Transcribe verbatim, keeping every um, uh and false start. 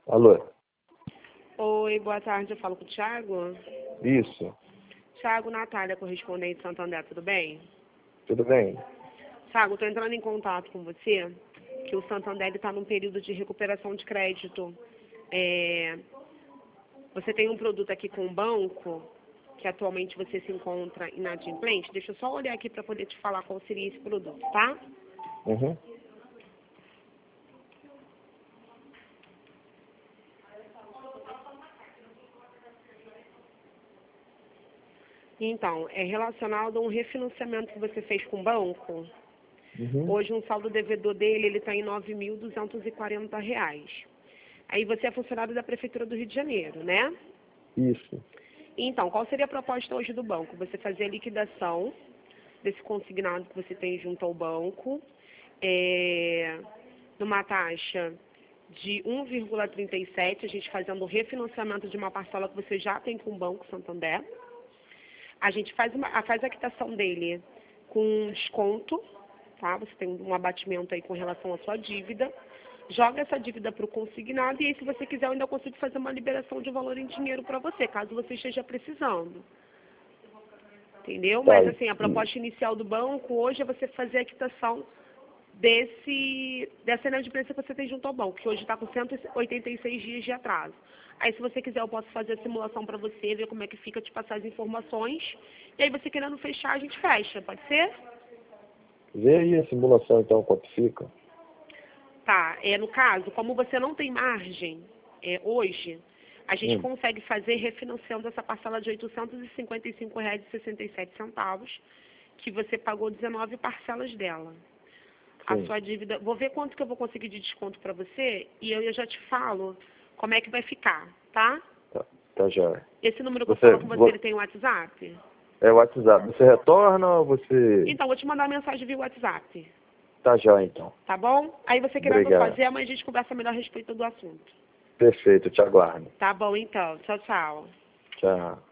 Alô? Oi, boa tarde, eu falo com o Thiago. Isso. Thiago, Natália, correspondente de Santander, tudo bem? Tudo bem? Thiago, estou entrando em contato com você, que o Santander está num período de recuperação de crédito. É, você tem um produto aqui com o banco, que atualmente você se encontra inadimplente. Deixa eu só olhar aqui para poder te falar qual seria esse produto, tá? Uhum. Então, é relacionado a um refinanciamento que você fez com o banco. Uhum. Hoje, um saldo devedor dele ele está em nove mil duzentos e quarenta reais. Aí você é funcionário da Prefeitura do Rio de Janeiro, né? Isso. Então, qual seria a proposta hoje do banco? Você fazer a liquidação desse consignado que você tem junto ao banco, é, numa taxa de um vírgula trinta e sete, a gente fazendo o refinanciamento de uma parcela que você já tem com o Banco Santander. A gente faz, uma, faz a quitação dele com desconto, tá? Você tem um abatimento aí com relação à sua dívida. Joga essa dívida para o consignado e aí, se você quiser, eu ainda consigo fazer uma liberação de valor em dinheiro para você, caso você esteja precisando. Entendeu? Tá. Mas, assim, a proposta inicial do banco hoje é você fazer a quitação desse, dessa inadimplência que você tem junto ao banco, que hoje está com cento e oitenta e seis dias de atraso. Aí, se você quiser, eu posso fazer a simulação para você, ver como é que fica, te passar as informações. E aí, você querendo fechar, a gente fecha. Pode ser? Vê aí a simulação, então, quanto fica. Tá. É, no caso, como você não tem margem é, hoje, a gente Hum. consegue fazer refinanciando essa parcela de oitocentos e cinquenta e cinco reais e sessenta e sete centavos, que você pagou dezenove parcelas dela. A Sim. sua dívida, vou ver quanto que eu vou conseguir de desconto para você e eu, eu já te falo como é que vai ficar, tá? Tá, tá já. Esse número que Você, eu falo com você, vo- ele tem WhatsApp? É o WhatsApp. Você retorna ou você... Então, vou te mandar uma mensagem via WhatsApp, Tá já, então. tá bom? Aí você querendo Obrigado. fazer, amanhã a gente conversa melhor a respeito do assunto. Perfeito, te aguardo. Tá bom, então. Tchau, tchau. Tchau.